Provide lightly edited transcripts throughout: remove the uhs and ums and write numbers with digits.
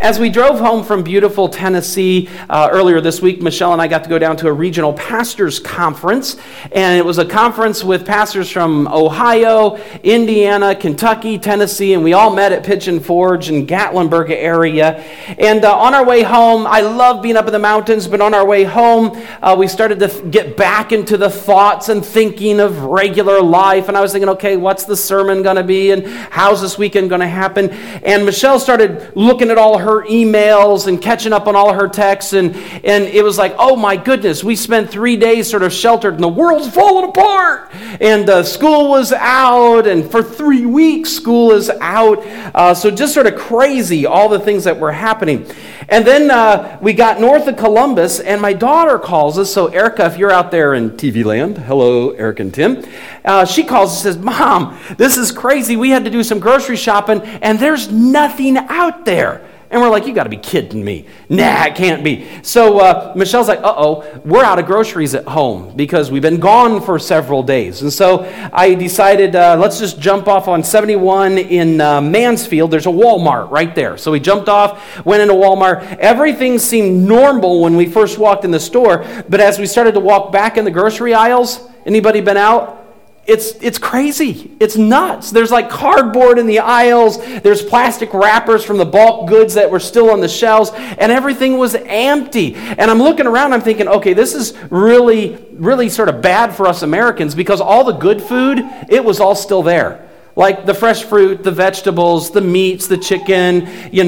as we drove home from beautiful Tennessee earlier this week, Michelle and I got to go down to a regional pastors conference, and it was a conference with pastors from Ohio, Indiana, Kentucky, Tennessee, and we all met at Pigeon Forge in Gatlinburg area. And on our way home, I love being up in the mountains, but on our way home, we started to get back into the thoughts and thinking of regular life, and I was thinking, okay, what's the sermon going to be, and how's this weekend going to happen? And Michelle started looking at all her emails and catching up on all her texts, and it was like, oh my goodness, we spent 3 days sort of sheltered, and the world's falling apart, and school was out, and for 3 weeks school is out, so just sort of crazy, all the things that were happening. And then we got north of Columbus, and my daughter calls us. So Erica, if you're out there in TV land, hello, Eric and Tim. She calls and says, Mom, this is crazy. We had to do some grocery shopping, and there's nothing out there. And we're like, you got to be kidding me. Nah, it can't be. So Michelle's like, uh-oh, we're out of groceries at home because we've been gone for several days. And so I decided, let's just jump off on 71 in Mansfield. There's a Walmart right there. So we jumped off, went into Walmart. Everything seemed normal when we first walked in the store. But as we started to walk back in the grocery aisles, anybody been out? It's crazy. It's nuts. There's like cardboard in the aisles. There's plastic wrappers from the bulk goods that were still on the shelves, and everything was empty. And I'm looking around, I'm thinking, okay, this is really, really sort of bad for us Americans because all the good food, it was all still there. Like the fresh fruit, the vegetables, the meats, the chicken,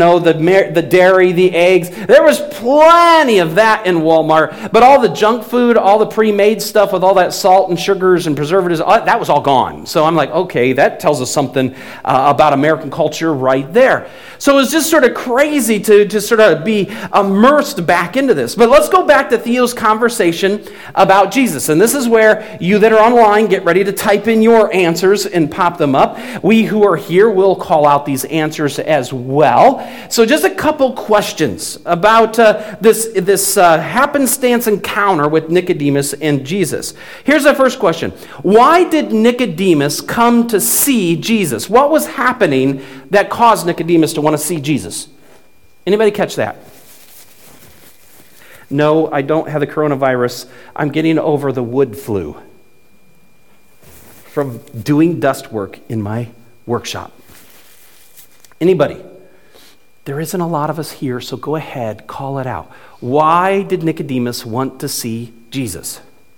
the dairy, the eggs. There was plenty of that in Walmart. But all the junk food, all the pre-made stuff with all that salt and sugars and preservatives, that was all gone. So I'm like, okay, that tells us something about American culture right there. So it was just sort of crazy to sort of be immersed back into this. But let's go back to Theo's conversation about Jesus. And this is where you that are online, get ready to type in your answers and pop them up. We who are here will call out these answers as well. So just a couple questions about this happenstance encounter with Nicodemus and Jesus. Here's the first question. Why did Nicodemus come to see Jesus? What was happening that caused Nicodemus to want to see Jesus? Anybody catch that? No, I don't have the coronavirus. I'm getting over the wood flu from doing dust work in my workshop. Anybody? There isn't a lot of us here, so go ahead, call it out. Why did Nicodemus want to see Jesus?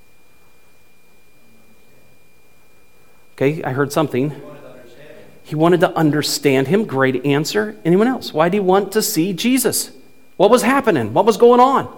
Okay, I heard something. He wanted to understand him. Great answer. Anyone else? Why did he want to see Jesus? What was happening? What was going on?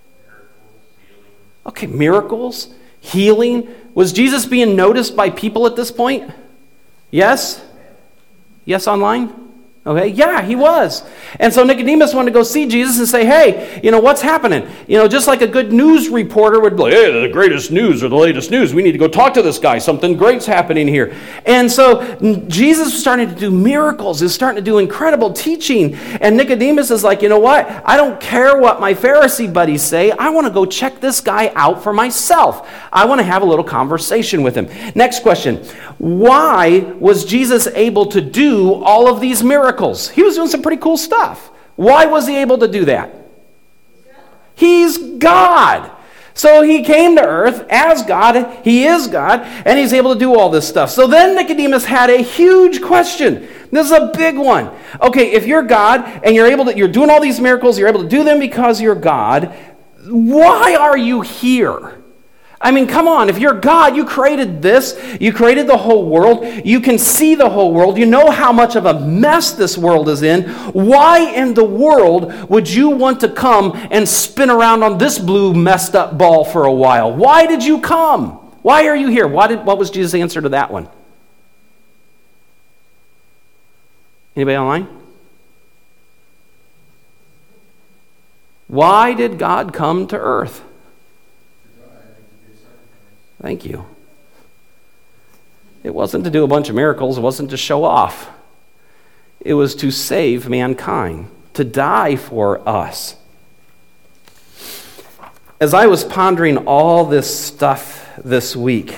Okay, miracles, healing. Was Jesus being noticed by people at this point? Yes? Yes, online? Okay, yeah, he was. And so Nicodemus wanted to go see Jesus and say, hey, what's happening? Just like a good news reporter would be like, hey, the greatest news or the latest news. We need to go talk to this guy. Something great's happening here. And so Jesus was starting to do miracles. He was starting to do incredible teaching. And Nicodemus is like, you know what? I don't care what my Pharisee buddies say. I want to go check this guy out for myself. I want to have a little conversation with him. Next question. Why was Jesus able to do all of these miracles? He was doing some pretty cool stuff. Why was he able to do that? He's God. So he came to earth as God. He is God, and he's able to do all this stuff. So then Nicodemus had a huge question. This is a big one. Okay, if you're God and you're doing all these miracles, you're able to do them because you're God, why are you here? I mean, come on, if you're God, you created this, you created the whole world, you can see the whole world, you know how much of a mess this world is in. Why in the world would you want to come and spin around on this blue messed up ball for a while? Why did you come? Why are you here? What was Jesus' answer to that one? Anybody online? Why did God come to earth? Thank you. It wasn't to do a bunch of miracles. It wasn't to show off. It was to save mankind, to die for us. As I was pondering all this stuff this week,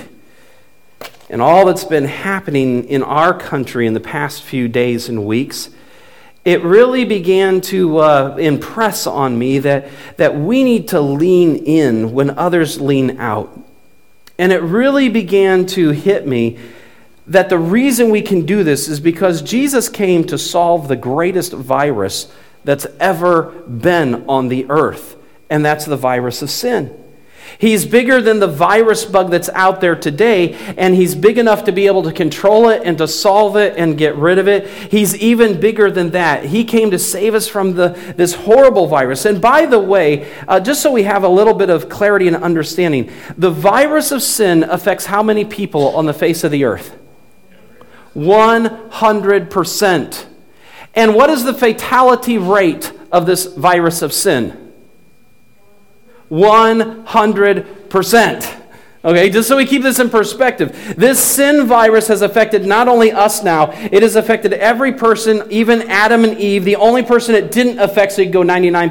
and all that's been happening in our country in the past few days and weeks, it really began to impress on me that we need to lean in when others lean out. And it really began to hit me that the reason we can do this is because Jesus came to solve the greatest virus that's ever been on the earth, and that's the virus of sin. He's bigger than the virus bug that's out there today, and he's big enough to be able to control it and to solve it and get rid of it. He's even bigger than that. He came to save us from this horrible virus. And by the way, just so we have a little bit of clarity and understanding, the virus of sin affects how many people on the face of the earth? 100%. And what is the fatality rate of this virus of sin? 100%. Okay, just so we keep this in perspective. This sin virus has affected not only us now, it has affected every person, even Adam and Eve. The only person it didn't affect, so you go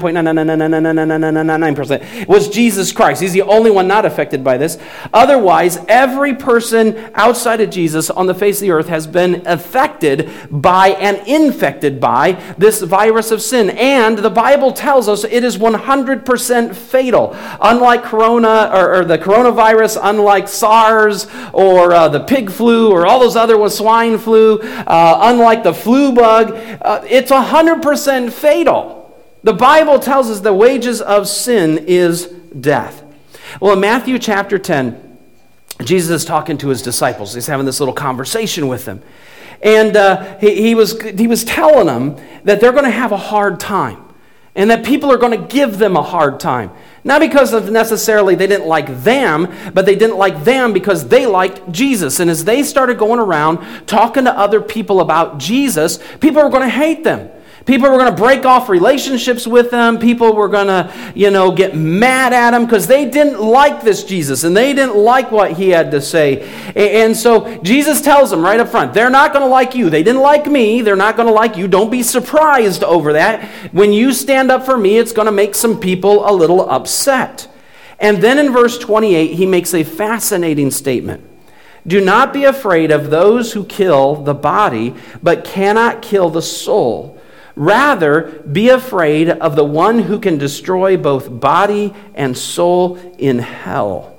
99.999999999%, was Jesus Christ. He's the only one not affected by this. Otherwise, every person outside of Jesus on the face of the earth has been affected by and infected by this virus of sin. And the Bible tells us it is 100% fatal. Unlike corona or the coronavirus, unlike SARS or the pig flu or all those other ones, swine flu, unlike the flu bug, it's 100% fatal. The Bible tells us the wages of sin is death. Well, in Matthew chapter 10, Jesus is talking to his disciples. He's having this little conversation with them. And he was telling them that they're going to have a hard time and that people are going to give them a hard time. Not because of necessarily they didn't like them, but they didn't like them because they liked Jesus. And as they started going around talking to other people about Jesus, people were going to hate them. People were going to break off relationships with them. People were going to, get mad at them because they didn't like this Jesus and they didn't like what he had to say. And so Jesus tells them right up front, they're not going to like you. They didn't like me. They're not going to like you. Don't be surprised over that. When you stand up for me, it's going to make some people a little upset. And then in verse 28, he makes a fascinating statement. Do not be afraid of those who kill the body, but cannot kill the soul. Rather, be afraid of the one who can destroy both body and soul in hell.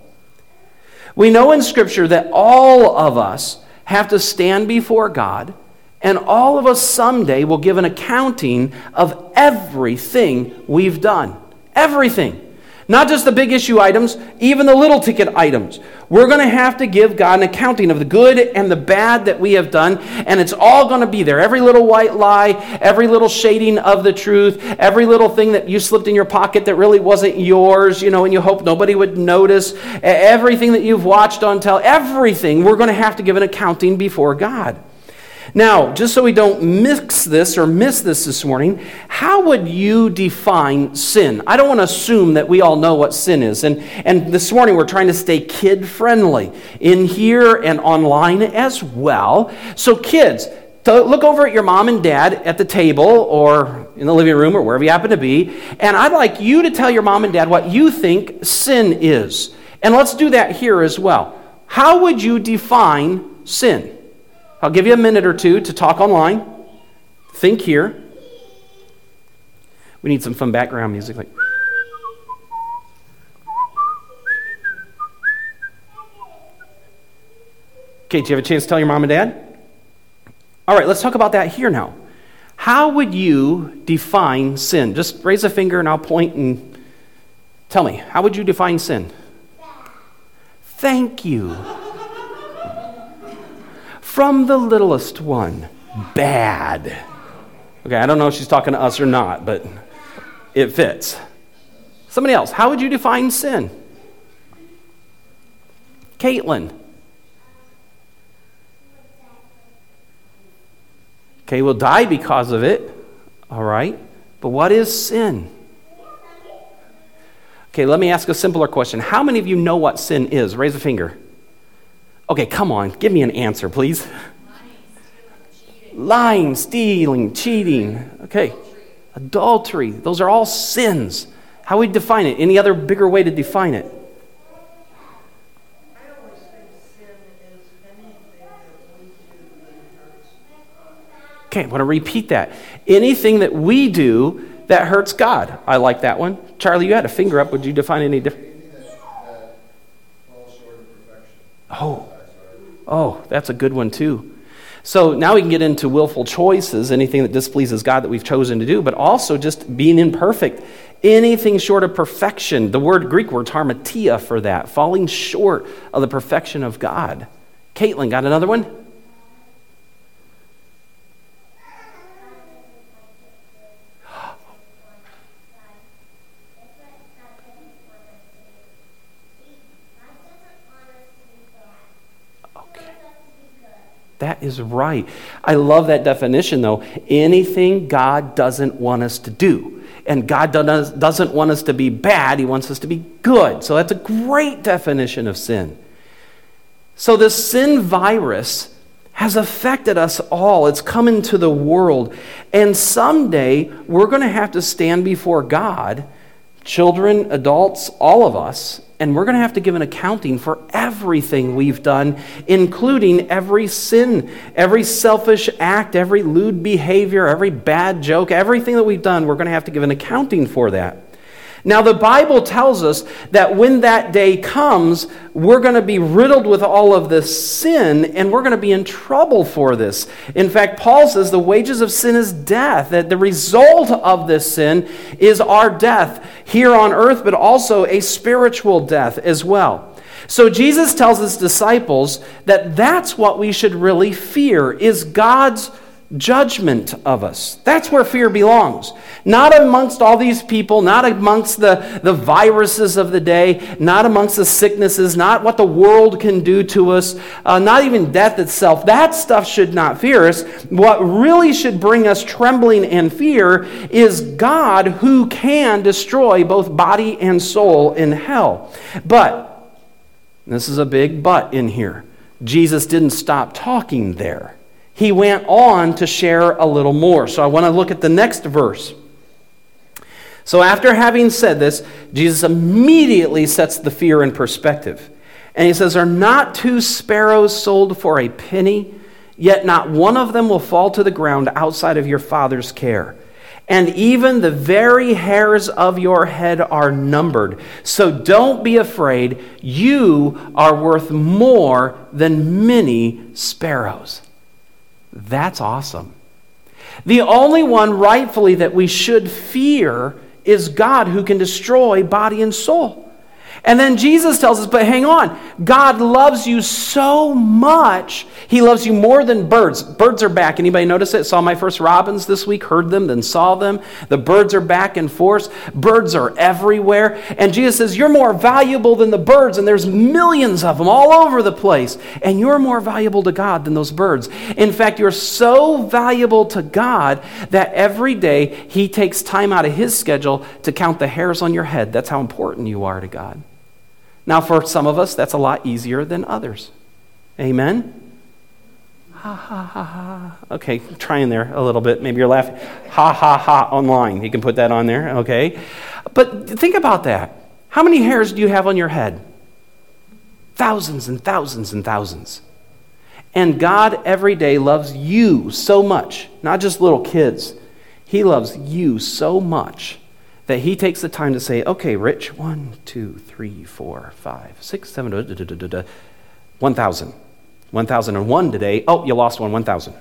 We know in Scripture that all of us have to stand before God, and all of us someday will give an accounting of everything we've done. Everything. Not just the big issue items, even the little ticket items. We're going to have to give God an accounting of the good and the bad that we have done, and it's all going to be there. Every little white lie, every little shading of the truth, every little thing that you slipped in your pocket that really wasn't yours, and you hope nobody would notice, everything that you've watched on everything, we're going to have to give an accounting before God. Now, just so we don't mix this or miss this morning, how would you define sin? I don't want to assume that we all know what sin is. And this morning we're trying to stay kid-friendly in here and online as well. So kids, look over at your mom and dad at the table or in the living room or wherever you happen to be, and I'd like you to tell your mom and dad what you think sin is. And let's do that here as well. How would you define sin? I'll give you a minute or two to talk online. Think here. We need some fun background music. Okay, do you have a chance to tell your mom and dad? All right, let's talk about that here now. How would you define sin? Just raise a finger and I'll point and tell me. How would you define sin? Thank you. From the littlest one, bad. Okay, I don't know if she's talking to us or not, but it fits. Somebody else, how would you define sin? Caitlin. Okay, we'll die because of it. All right, but what is sin? Okay, let me ask a simpler question. How many of you know what sin is? Raise a finger. Okay, come on, give me an answer, please. Lying, stealing, cheating. Okay, adultery. Those are all sins. How would we define it? Any other bigger way to define it? I always think sin is anything that we do that hurts. Okay, I want to repeat that. Anything that we do that hurts God. I like that one. Charlie, you had a finger up. Would you define any different? That falls short of perfection. Oh, that's a good one too. So now we can get into willful choices, anything that displeases God that we've chosen to do, but also just being imperfect. Anything short of perfection. The Greek word's harmatia for that, falling short of the perfection of God. Caitlin, got another one? That is right. I love that definition, though. Anything God doesn't want us to do. And God doesn't want us to be bad. He wants us to be good. So that's a great definition of sin. So this sin virus has affected us all. It's come into the world. And someday, we're going to have to stand before God, children, adults, all of us, and we're going to have to give an accounting for everything we've done, including every sin, every selfish act, every lewd behavior, every bad joke, everything that we've done, we're going to have to give an accounting for that. Now, the Bible tells us that when that day comes, we're going to be riddled with all of this sin, and we're going to be in trouble for this. In fact, Paul says the wages of sin is death, that the result of this sin is our death here on earth, but also a spiritual death as well. So Jesus tells his disciples that that's what we should really fear, is God's judgment of us. That's where fear belongs. Not amongst all these people, not amongst the viruses of the day, not amongst the sicknesses, not what the world can do to us, not even death itself. That stuff should not fear us. What really should bring us trembling and fear is God, who can destroy both body and soul in hell. But, this is a big but in here, Jesus didn't stop talking there. He went on to share a little more. So I want to look at the next verse. So after having said this, Jesus immediately sets the fear in perspective. And he says, "Are not 2 sparrows sold for a penny? Yet not one of them will fall to the ground outside of your Father's care. And even the very hairs of your head are numbered. So don't be afraid. You are worth more than many sparrows." That's awesome. The only one rightfully that we should fear is God, who can destroy body and soul. And then Jesus tells us, but hang on, God loves you so much. He loves you more than birds. Birds are back. Anybody notice it? Saw my first robins this week, heard them, then saw them. The birds are back and forth. Birds are everywhere. And Jesus says, you're more valuable than the birds, and there's millions of them all over the place. And you're more valuable to God than those birds. In fact, you're so valuable to God that every day He takes time out of His schedule to count the hairs on your head. That's how important you are to God. Now, for some of us, that's a lot easier than others. Amen? Ha, ha, ha, ha. Okay, trying there a little bit. Maybe you're laughing. Ha, ha, ha online. You can put that on there, okay? But think about that. How many hairs do you have on your head? Thousands and thousands and thousands. And God every day loves you so much, not just little kids. He loves you so much that He takes the time to say, okay, Rich, 1, 2, 3, 4, 5, 6, 7, 1,000. 1,001 today. Oh, you lost one, 1,000.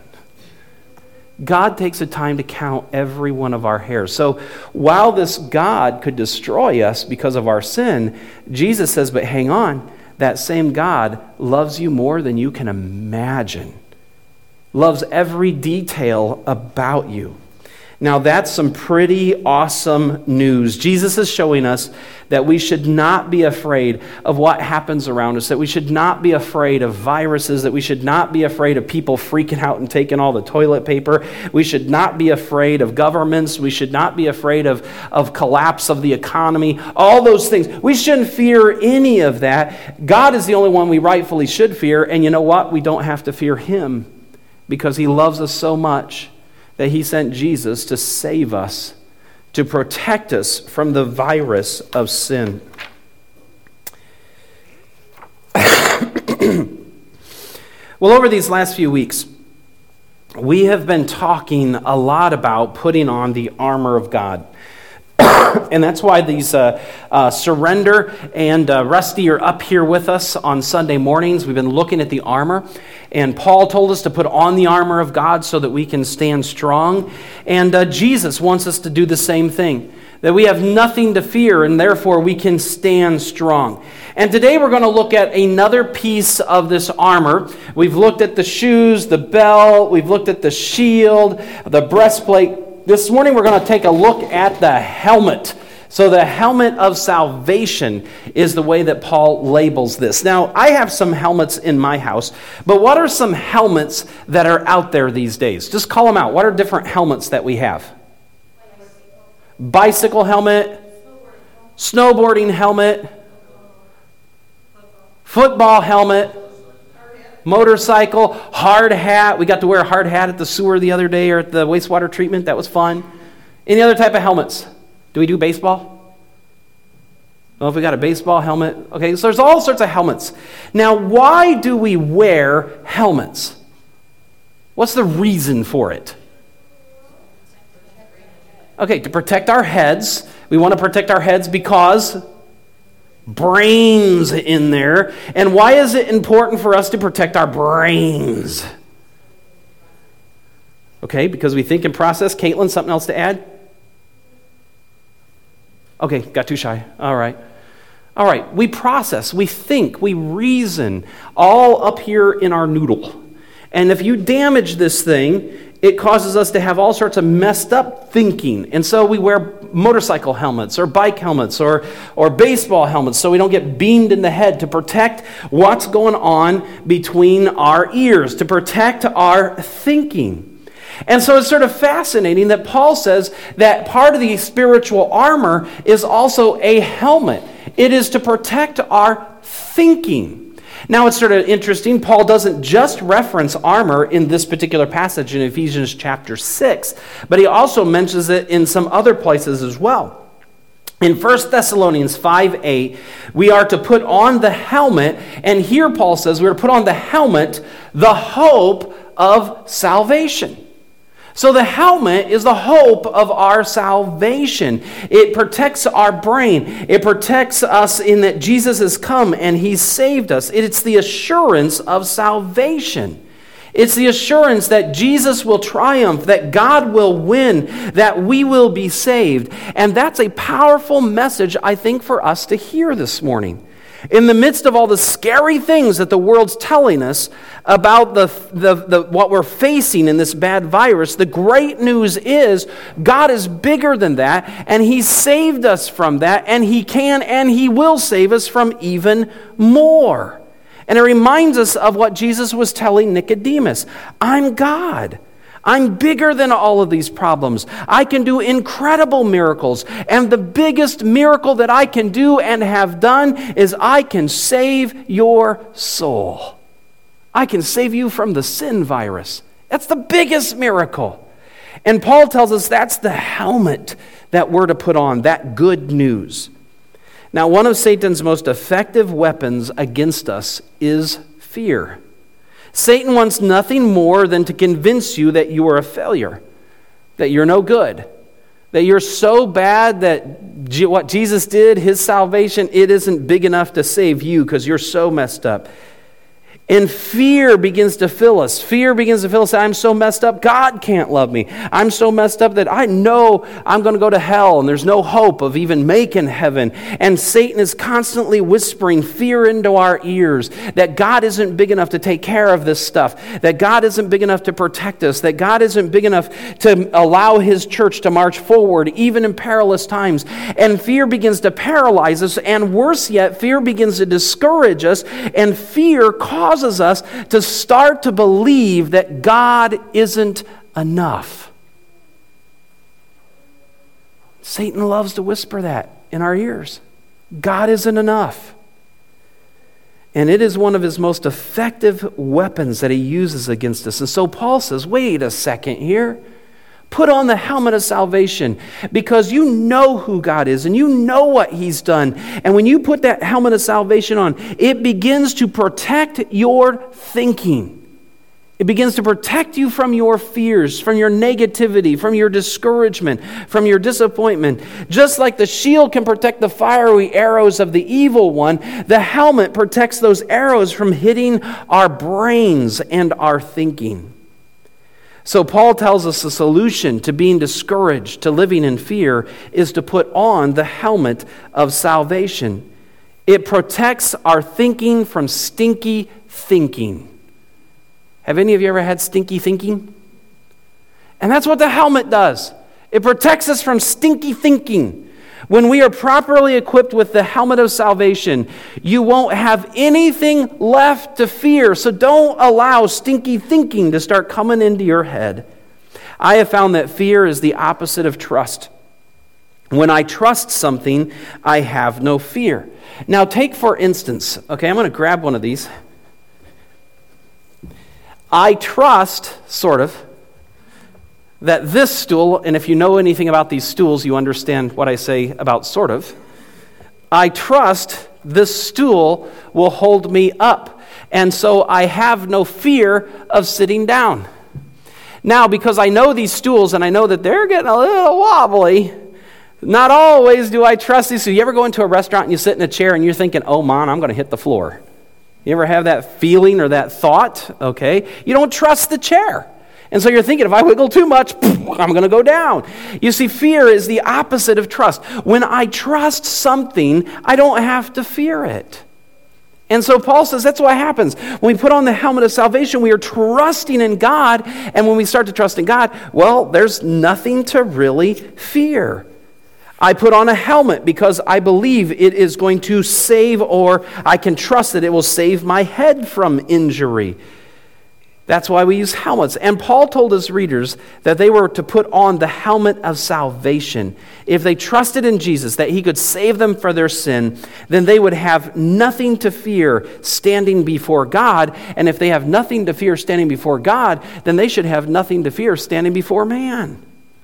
God takes the time to count every one of our hairs. So while this God could destroy us because of our sin, Jesus says, but hang on, that same God loves you more than you can imagine. Loves every detail about you. Now, that's some pretty awesome news. Jesus is showing us that we should not be afraid of what happens around us, that we should not be afraid of viruses, that we should not be afraid of people freaking out and taking all the toilet paper. We should not be afraid of governments. We should not be afraid of collapse of the economy, all those things. We shouldn't fear any of that. God is the only one we rightfully should fear, and you know what? We don't have to fear Him because He loves us so much that He sent Jesus to save us, to protect us from the virus of sin. Well, over these last few weeks, we have been talking a lot about putting on the armor of God. And that's why these Surrender and Rusty are up here with us on Sunday mornings. We've been looking at the armor. And Paul told us to put on the armor of God so that we can stand strong. And Jesus wants us to do the same thing. That we have nothing to fear, and therefore we can stand strong. And today we're going to look at another piece of this armor. We've looked at the shoes, the belt, we've looked at the shield, the breastplate. This morning we're going to take a look at the helmet. So the helmet of salvation is the way that Paul labels this. Now, I have some helmets in my house, but what are some helmets that are out there these days? Just call them out. What are different helmets that we have? Bicycle helmet, snowboarding helmet, football helmet, motorcycle, hard hat. We got to wear a hard hat at the sewer the other day or at the wastewater treatment. That was fun. Any other type of helmets? Do we do baseball? Well, if we got a baseball helmet. Okay, so there's all sorts of helmets. Now, why do we wear helmets? What's the reason for it? Okay, to protect our heads. We want to protect our heads because brains in there. And why is it important for us to protect our brains? Okay, because we think and process. Caitlin, something else to add? Okay, got too shy. All right. We process, we think, we reason, all up here in our noodle. And if you damage this thing, it causes us to have all sorts of messed up thinking. And so we wear motorcycle helmets or bike helmets or baseball helmets so we don't get beamed in the head, to protect what's going on between our ears, to protect our thinking. And so it's sort of fascinating that Paul says that part of the spiritual armor is also a helmet. It is to protect our thinking. Now, it's sort of interesting. Paul doesn't just reference armor in this particular passage in Ephesians chapter 6, but he also mentions it in some other places as well. In 1 Thessalonians 5:8, we are to put on the helmet, and here Paul says we are to put on the helmet, the hope of salvation. So the helmet is the hope of our salvation. It protects our brain. It protects us in that Jesus has come and He's saved us. It's the assurance of salvation. It's the assurance that Jesus will triumph, that God will win, that we will be saved. And that's a powerful message, I think, for us to hear this morning. In the midst of all the scary things that the world's telling us about the what we're facing in this bad virus, the great news is God is bigger than that, and He saved us from that, and He can and He will save us from even more. And it reminds us of what Jesus was telling Nicodemus. I'm God. I'm bigger than all of these problems. I can do incredible miracles. And the biggest miracle that I can do and have done is I can save your soul. I can save you from the sin virus. That's the biggest miracle. And Paul tells us that's the helmet that we're to put on, that good news. Now, one of Satan's most effective weapons against us is fear. Satan wants nothing more than to convince you that you are a failure, that you're no good, that you're so bad that what Jesus did, His salvation, it isn't big enough to save you because you're so messed up. And fear begins to fill us. Fear begins to fill us. I'm so messed up, God can't love me. I'm so messed up that I know I'm going to go to hell and there's no hope of even making heaven. And Satan is constantly whispering fear into our ears that God isn't big enough to take care of this stuff, that God isn't big enough to protect us, that God isn't big enough to allow His church to march forward even in perilous times. And fear begins to paralyze us, and worse yet, fear begins to discourage us, and fear causes us to start to believe that God isn't enough. Satan loves to whisper that in our ears. God isn't enough. And it is one of his most effective weapons that he uses against us. And so Paul says, wait a second here. Put on the helmet of salvation, because you know who God is and you know what He's done. And when you put that helmet of salvation on, it begins to protect your thinking. It begins to protect you from your fears, from your negativity, from your discouragement, from your disappointment. Just like the shield can protect the fiery arrows of the evil one, the helmet protects those arrows from hitting our brains and our thinking. So Paul tells us the solution to being discouraged, to living in fear, is to put on the helmet of salvation. It protects our thinking from stinky thinking. Have any of you ever had stinky thinking? And that's what the helmet does. It protects us from stinky thinking. When we are properly equipped with the helmet of salvation, you won't have anything left to fear. So don't allow stinky thinking to start coming into your head. I have found that fear is the opposite of trust. When I trust something, I have no fear. Now take for instance, okay, I'm going to grab one of these. I trust, sort of, that this stool, and if you know anything about these stools, you understand what I say about sort of. I trust this stool will hold me up, and so I have no fear of sitting down. Now, because I know these stools, and I know that they're getting a little wobbly, not always do I trust these. So you ever go into a restaurant and you sit in a chair and you're thinking, oh man, I'm going to hit the floor. You ever have that feeling or that thought? Okay. You don't trust the chair. And so you're thinking, if I wiggle too much, I'm going to go down. You see, fear is the opposite of trust. When I trust something, I don't have to fear it. And so Paul says that's what happens. When we put on the helmet of salvation, we are trusting in God. And when we start to trust in God, well, there's nothing to really fear. I put on a helmet because I believe it is going to save, or I can trust that it will save my head from injury. That's why we use helmets. And Paul told his readers that they were to put on the helmet of salvation. If they trusted in Jesus, that he could save them for their sin, then they would have nothing to fear standing before God. And if they have nothing to fear standing before God, then they should have nothing to fear standing before man.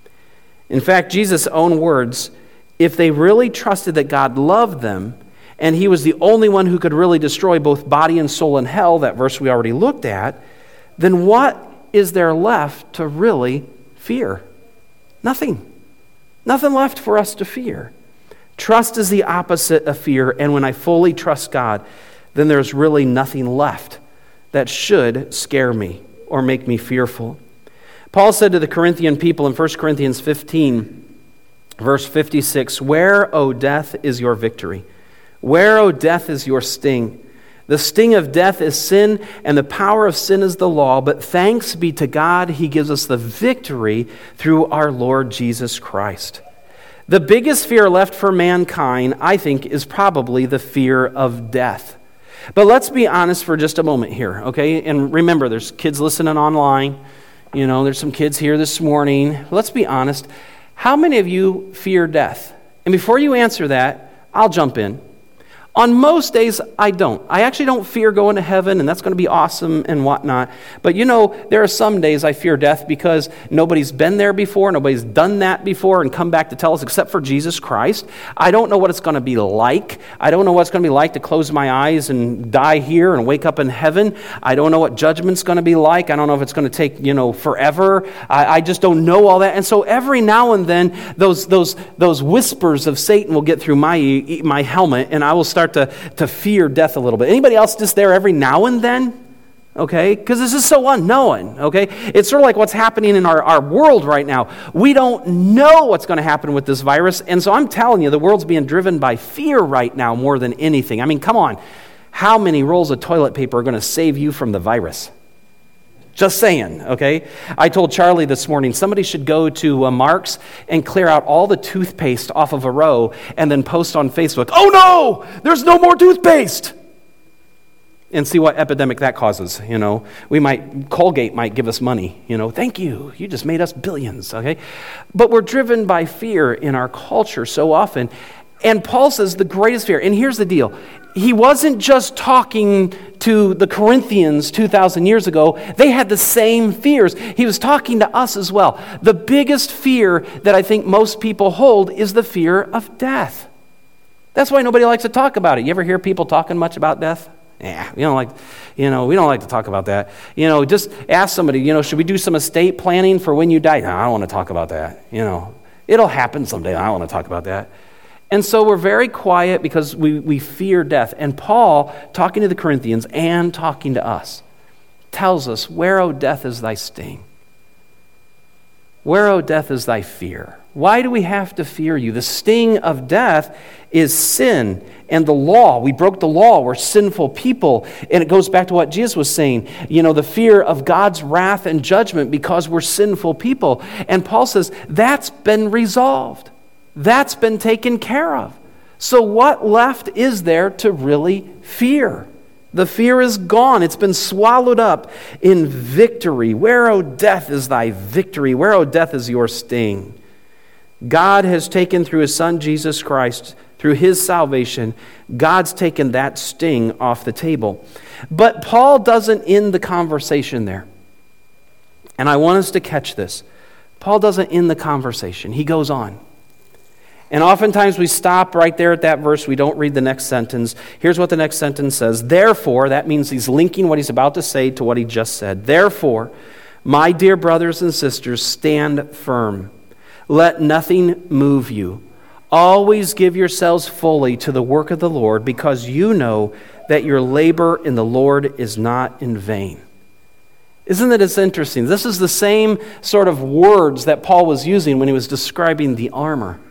In fact, Jesus' own words, if they really trusted that God loved them, and he was the only one who could really destroy both body and soul in hell, that verse we already looked at, then what is there left to really fear? Nothing. Nothing left for us to fear. Trust is the opposite of fear, and when I fully trust God, then there's really nothing left that should scare me or make me fearful. Paul said to the Corinthian people in 1 Corinthians 15, verse 56, "Where, O death, is your victory? Where, O death, is your sting? The sting of death is sin, and the power of sin is the law. But thanks be to God, he gives us the victory through our Lord Jesus Christ." The biggest fear left for mankind, I think, is probably the fear of death. But let's be honest for just a moment here, okay? And remember, there's kids listening online. You know, there's some kids here this morning. Let's be honest. How many of you fear death? And before you answer that, I'll jump in. On most days, I don't. I actually don't fear going to heaven, and that's going to be awesome and whatnot. But you know, there are some days I fear death because nobody's been there before, nobody's done that before and come back to tell us except for Jesus Christ. I don't know what it's going to be like. I don't know what it's going to be like to close my eyes and die here and wake up in heaven. I don't know what judgment's going to be like. I don't know if it's going to take, forever. I just don't know all that. And so every now and then, those whispers of Satan will get through my helmet, and I will start to fear death a little bit. Anybody else just there every now and then? Okay? Because this is so unknown. Okay? It's sort of like what's happening in our world right now. We don't know what's going to happen with this virus. And so I'm telling you, the world's being driven by fear right now more than anything. I mean, come on. How many rolls of toilet paper are going to save you from the virus? Just saying, okay? I told Charlie this morning, somebody should go to Mark's and clear out all the toothpaste off of a row and then post on Facebook, "Oh no, there's no more toothpaste!" And see what epidemic that causes, Colgate might give us money, "Thank you, you just made us billions," okay? But we're driven by fear in our culture so often. And Paul says the greatest fear, and here's the deal. He wasn't just talking to the Corinthians 2,000 years ago. They had the same fears. He was talking to us as well. The biggest fear that I think most people hold is the fear of death. That's why nobody likes to talk about it. You ever hear people talking much about death? we don't like to talk about that. Just ask somebody, should we do some estate planning for when you die? No, I don't want to talk about that. It'll happen someday. I don't want to talk about that. And so we're very quiet because we fear death. And Paul, talking to the Corinthians and talking to us, tells us, where, O death, is thy sting? Where, O death, is thy fear? Why do we have to fear you? The sting of death is sin and the law. We broke the law. We're sinful people. And it goes back to what Jesus was saying, the fear of God's wrath and judgment because we're sinful people. And Paul says, that's been resolved. That's been taken care of. So what left is there to really fear? The fear is gone. It's been swallowed up in victory. Where, O death, is thy victory? Where, O death, is your sting? God has taken through his Son, Jesus Christ, through his salvation, God's taken that sting off the table. But Paul doesn't end the conversation there. And I want us to catch this. Paul doesn't end the conversation. He goes on. And oftentimes we stop right there at that verse. We don't read the next sentence. Here's what the next sentence says. Therefore, that means he's linking what he's about to say to what he just said. Therefore, my dear brothers and sisters, stand firm. Let nothing move you. Always give yourselves fully to the work of the Lord, because you know that your labor in the Lord is not in vain. Isn't it interesting? This is the same sort of words that Paul was using when he was describing the armor.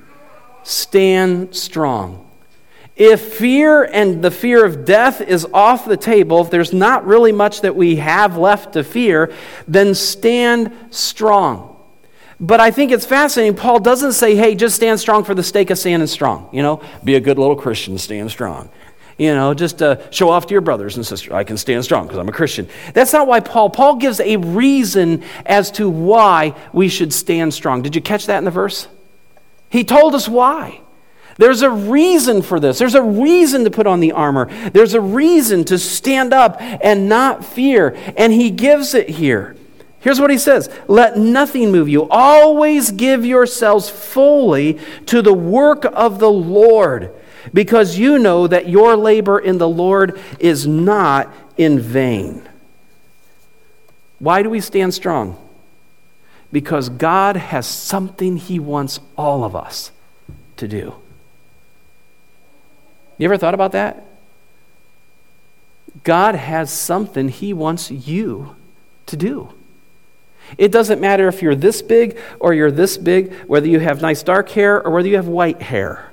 Stand strong. If fear and the fear of death is off the table, if there's not really much that we have left to fear, then stand strong. But I think it's fascinating. Paul doesn't say, hey, just stand strong for the sake of standing strong. Be a good little Christian, stand strong. Just show off to your brothers and sisters. I can stand strong because I'm a Christian. That's not why Paul gives a reason as to why we should stand strong. Did you catch that in the verse? He told us why. There's a reason for this. There's a reason to put on the armor. There's a reason to stand up and not fear. And he gives it here. Here's what he says. Let nothing move you. Always give yourselves fully to the work of the Lord, because you know that your labor in the Lord is not in vain. Why do we stand strong? Because God has something he wants all of us to do. You ever thought about that? God has something he wants you to do. It doesn't matter if you're this big or you're this big, whether you have nice dark hair or whether you have white hair.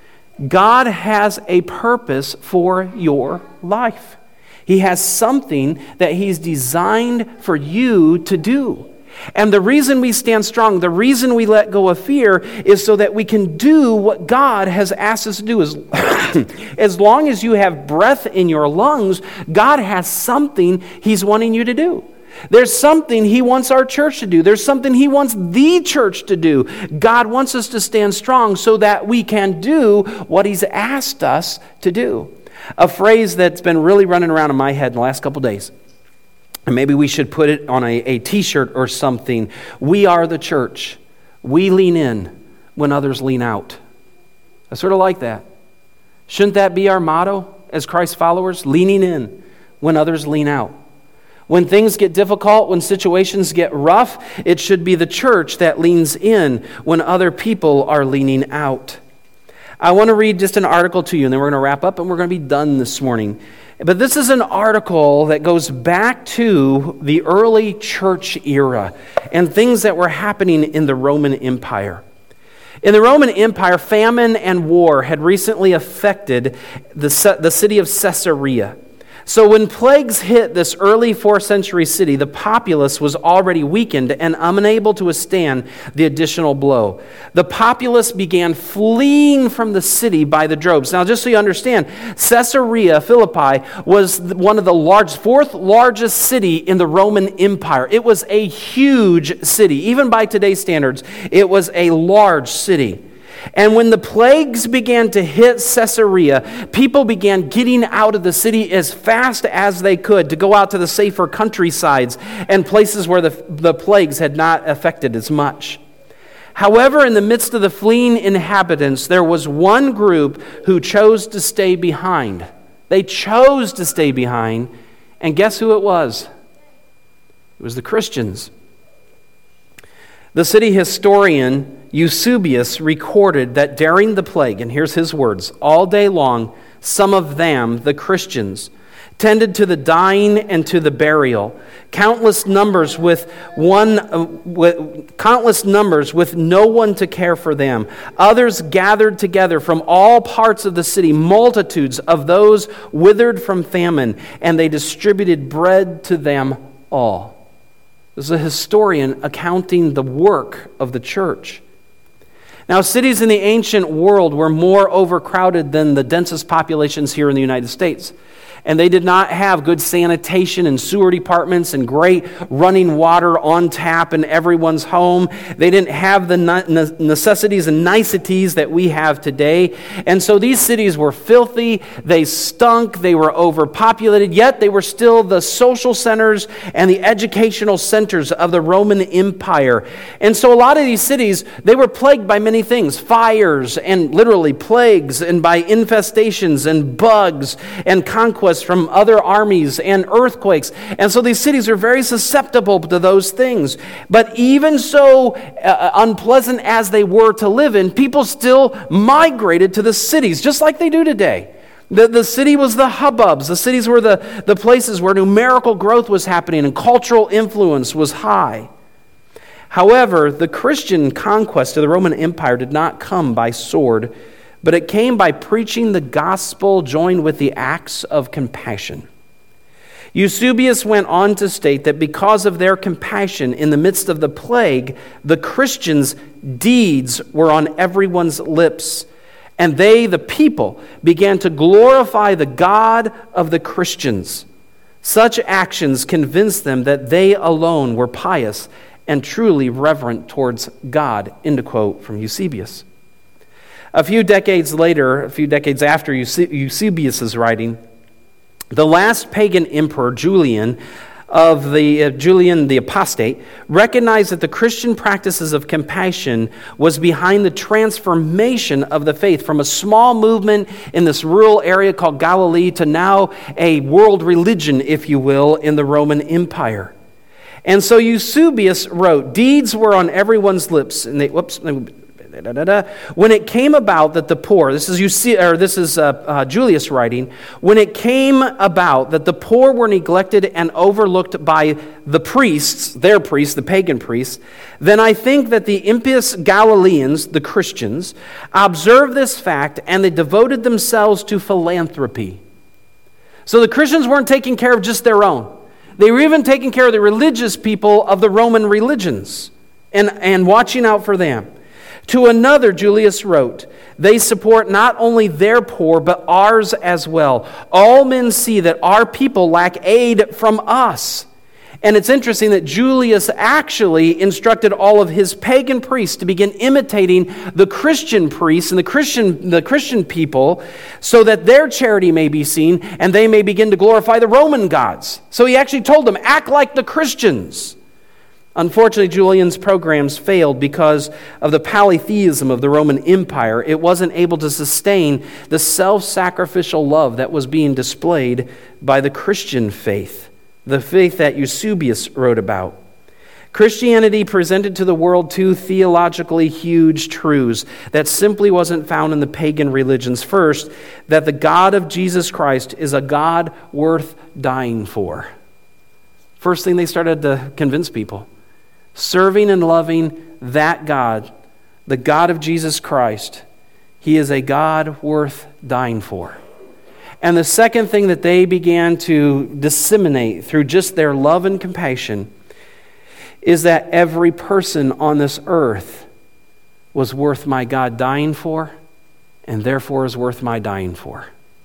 God has a purpose for your life. He has something that he's designed for you to do. And the reason we stand strong, the reason we let go of fear, is so that we can do what God has asked us to do. As long as you have breath in your lungs, God has something he's wanting you to do. There's something he wants our church to do. There's something he wants the church to do. God wants us to stand strong so that we can do what he's asked us to do. A phrase that's been really running around in my head in the last couple days. And maybe we should put it on a t-shirt or something. We are the church. We lean in when others lean out. I sort of like that. Shouldn't that be our motto as Christ followers? Leaning in when others lean out. When things get difficult, when situations get rough, it should be the church that leans in when other people are leaning out. I want to read just an article to you, and then we're going to wrap up, and we're going to be done this morning. But this is an article that goes back to the early church era and things that were happening in the Roman Empire. In the Roman Empire, famine and war had recently affected the city of Caesarea. So when plagues hit this early 4th century city, the populace was already weakened and unable to withstand the additional blow. The populace began fleeing from the city by the droves. Now, just so you understand, Caesarea Philippi was one of the 4th largest city in the Roman Empire. It was a huge city. Even by today's standards, it was a large city. And when the plagues began to hit Caesarea, people began getting out of the city as fast as they could to go out to the safer countrysides and places where the plagues had not affected as much. However, in the midst of the fleeing inhabitants, there was one group who chose to stay behind. They chose to stay behind. And guess who it was? It was the Christians. The city historian Eusebius recorded that during the plague, and here's his words, all day long, some of them, the Christians, tended to the dying and to the burial, countless numbers with no one to care for them. Others gathered together from all parts of the city, multitudes of those withered from famine, and they distributed bread to them all. This is a historian accounting the work of the church. Now, cities in the ancient world were more overcrowded than the densest populations here in the United States. And they did not have good sanitation and sewer departments and great running water on tap in everyone's home. They didn't have the necessities and niceties that we have today. And so these cities were filthy, they stunk, they were overpopulated, yet they were still the social centers and the educational centers of the Roman Empire. And so a lot of these cities, they were plagued by many things, fires and literally plagues, and by infestations and bugs and conquest from other armies and earthquakes. And so these cities are very susceptible to those things. But even so unpleasant as they were to live in, people still migrated to the cities, just like they do today. The city was the hubbubs. The cities were the places where numerical growth was happening and cultural influence was high. However, the Christian conquest of the Roman Empire did not come by sword, but it came by preaching the gospel joined with the acts of compassion. Eusebius went on to state that because of their compassion in the midst of the plague, the Christians' deeds were on everyone's lips, and they, the people, began to glorify the God of the Christians. Such actions convinced them that they alone were pious and truly reverent towards God. End of quote from Eusebius. A few decades after Eusebius' writing, the last pagan emperor, Julian the Apostate, recognized that the Christian practices of compassion was behind the transformation of the faith from a small movement in this rural area called Galilee to now a world religion, if you will, in the Roman Empire. And so Eusebius wrote, deeds were on everyone's lips, and when it came about that the poor, this is Julius writing, when it came about that the poor were neglected and overlooked by the priests, the pagan priests, then I think that the impious Galileans, the Christians, observed this fact and they devoted themselves to philanthropy. So the Christians weren't taking care of just their own. They were even taking care of the religious people of the Roman religions and watching out for them. To another, Julius wrote, they support not only their poor, but ours as well. All men see that our people lack aid from us. And it's interesting that Julius actually instructed all of his pagan priests to begin imitating the Christian priests and the Christian people so that their charity may be seen and they may begin to glorify the Roman gods. So he actually told them, act like the Christians. Unfortunately, Julian's programs failed because of the polytheism of the Roman Empire. It wasn't able to sustain the self-sacrificial love that was being displayed by the Christian faith, the faith that Eusebius wrote about. Christianity presented to the world two theologically huge truths that simply wasn't found in the pagan religions. First, that the God of Jesus Christ is a God worth dying for. First thing they started to convince people. Serving and loving that God, the God of Jesus Christ, He is a God worth dying for. And the second thing that they began to disseminate through just their love and compassion is that every person on this earth was worth my God dying for, and therefore is worth my dying for.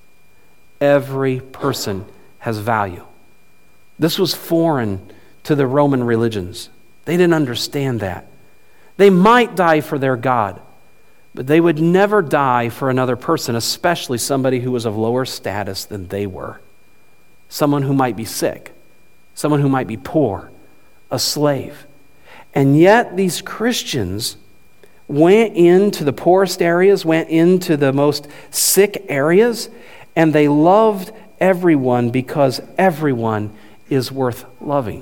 Every person has value. This was foreign to the Roman religions. They didn't understand that. They might die for their God, but they would never die for another person, especially somebody who was of lower status than they were. Someone who might be sick, someone who might be poor, a slave. And yet these Christians went into the poorest areas, went into the most sick areas, and they loved everyone because everyone is worth loving.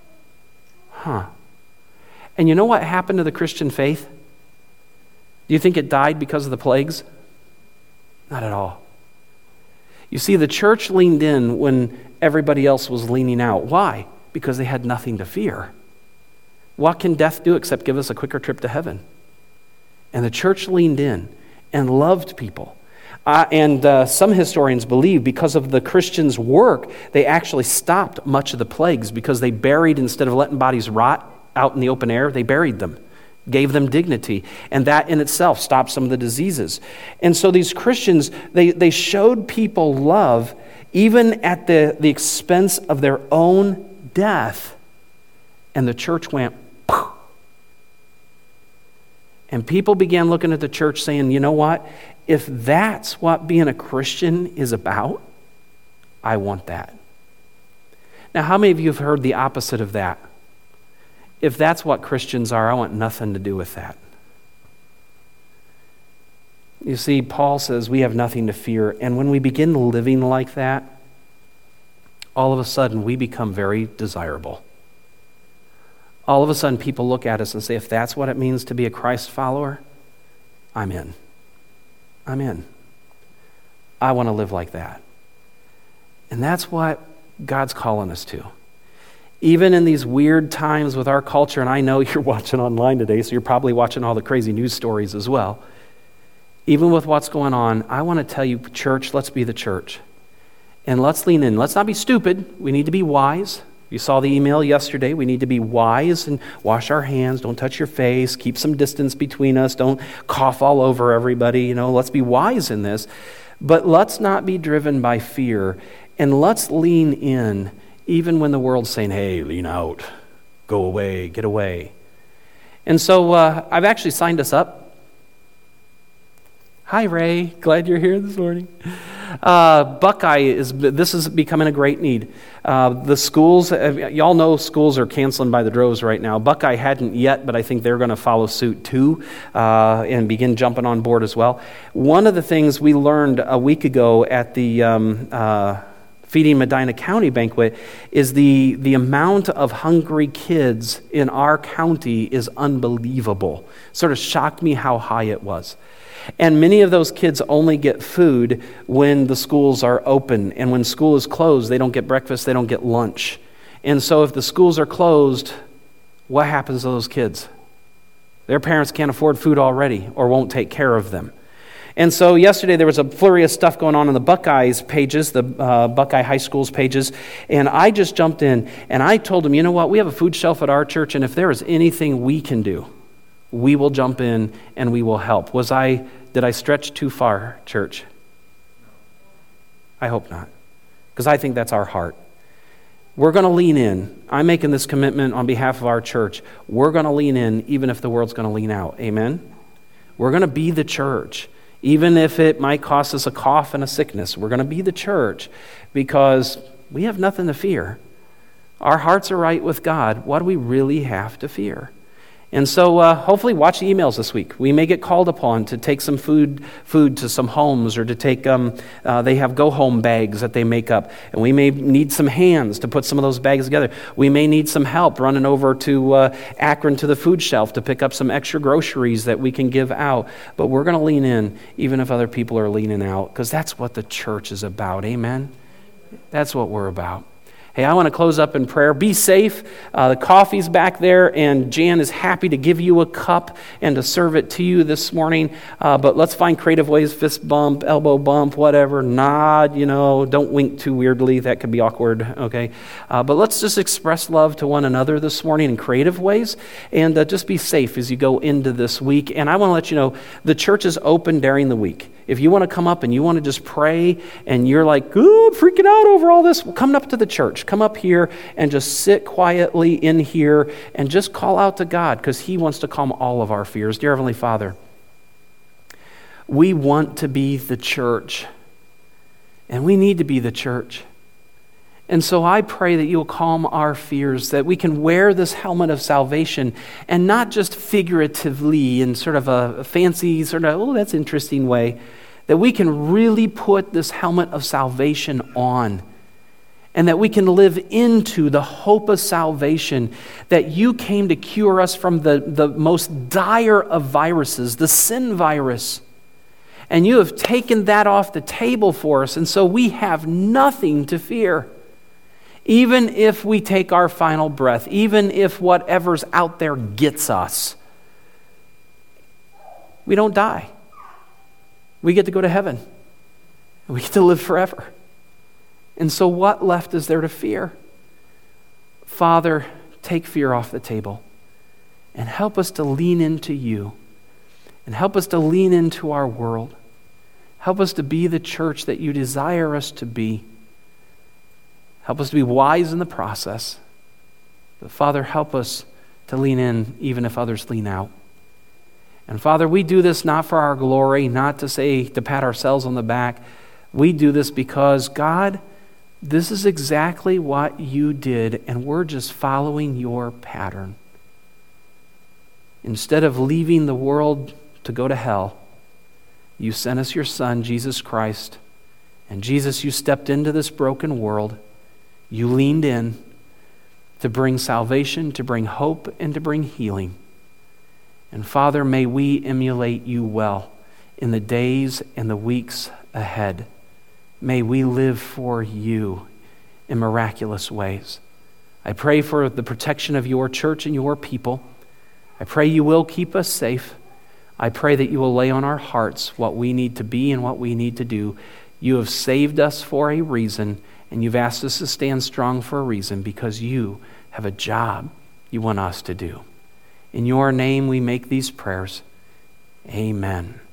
And you know what happened to the Christian faith? Do you think it died because of the plagues? Not at all. You see, the church leaned in when everybody else was leaning out. Why? Because they had nothing to fear. What can death do except give us a quicker trip to heaven? And the church leaned in and loved people. And some historians believe because of the Christians' work, they actually stopped much of the plagues because they buried, instead of letting bodies rot out in the open air, they buried them, gave them dignity. And that in itself stopped some of the diseases. And so these Christians, they showed people love even at the expense of their own death. And the church went, poof. And people began looking at the church saying, you know what? If that's what being a Christian is about, I want that. Now, how many of you have heard the opposite of that? If that's what Christians are, I want nothing to do with that. You see, Paul says we have nothing to fear. And when we begin living like that, all of a sudden we become very desirable. All of a sudden people look at us and say, if that's what it means to be a Christ follower, I'm in. I'm in. I want to live like that. And that's what God's calling us to. Even in these weird times with our culture, and I know you're watching online today, so you're probably watching all the crazy news stories as well. Even with what's going on, I want to tell you, church, let's be the church. And let's lean in. Let's not be stupid. We need to be wise. You saw the email yesterday. We need to be wise and wash our hands. Don't touch your face. Keep some distance between us. Don't cough all over everybody. Let's be wise in this. But let's not be driven by fear. And let's lean in even when the world's saying, hey, lean out. Go away. Get away. And so I've actually signed us up. Hi, Ray. Glad you're here this morning. Buckeye this is becoming a great need. The schools, y'all know schools are canceling by the droves right now. Buckeye hadn't yet, but I think they're going to follow suit too and begin jumping on board as well. One of the things we learned a week ago at the Feeding Medina County banquet is the amount of hungry kids in our county is unbelievable. Sort of shocked me how high it was. And many of those kids only get food when the schools are open. And when school is closed, they don't get breakfast, they don't get lunch. And so if the schools are closed, what happens to those kids? Their parents can't afford food already or won't take care of them. And so yesterday there was a flurry of stuff going on in the Buckeyes pages, the Buckeye High School's pages. And I just jumped in and I told them, you know what, we have a food shelf at our church, and if there is anything we can do, we will jump in and we will help. Did I stretch too far, church? I hope not, because I think that's our heart. We're going to lean in. I'm making this commitment on behalf of our church. We're going to lean in even if the world's going to lean out. Amen? We're going to be the church. Even if it might cost us a cough and a sickness, we're going to be the church because we have nothing to fear. Our hearts are right with God. What do we really have to fear? And so hopefully watch the emails this week. We may get called upon to take some food to some homes, or to take, they have go-home bags that they make up. And we may need some hands to put some of those bags together. We may need some help running over to Akron to the food shelf to pick up some extra groceries that we can give out. But we're going to lean in even if other people are leaning out, because that's what the church is about. Amen? That's what we're about. Hey, I want to close up in prayer. Be safe. The coffee's back there, and Jan is happy to give you a cup and to serve it to you this morning. But let's find creative ways, fist bump, elbow bump, whatever, nod, don't wink too weirdly. That could be awkward, okay? But let's just express love to one another this morning in creative ways, and just be safe as you go into this week. And I want to let you know, the church is open during the week. If you want to come up and you want to just pray and you're like, ooh, I'm freaking out over all this, well, come up to the church. Come up here and just sit quietly in here and just call out to God, because He wants to calm all of our fears. Dear Heavenly Father, we want to be the church, and we need to be the church. And so I pray that you'll calm our fears, that we can wear this helmet of salvation, and not just figuratively in sort of a fancy, that's interesting way, that we can really put this helmet of salvation on, and that we can live into the hope of salvation, that you came to cure us from the most dire of viruses, the sin virus. And you have taken that off the table for us, and so we have nothing to fear. Even if we take our final breath, even if whatever's out there gets us, we don't die. We get to go to heaven. We get to live forever. And so what left is there to fear? Father, take fear off the table and help us to lean into you, and help us to lean into our world. Help us to be the church that you desire us to be. Help us to be wise in the process. But Father, help us to lean in even if others lean out. And Father, we do this not for our glory, not to pat ourselves on the back. We do this because, God, this is exactly what you did, and we're just following your pattern. Instead of leaving the world to go to hell, you sent us your Son, Jesus Christ. And Jesus, you stepped into this broken world. You leaned in to bring salvation, to bring hope, and to bring healing. And Father, may we emulate you well in the days and the weeks ahead. May we live for you in miraculous ways. I pray for the protection of your church and your people. I pray you will keep us safe. I pray that you will lay on our hearts what we need to be and what we need to do. You have saved us for a reason, and you've asked us to stand strong for a reason, because you have a job you want us to do. In your name we make these prayers. Amen.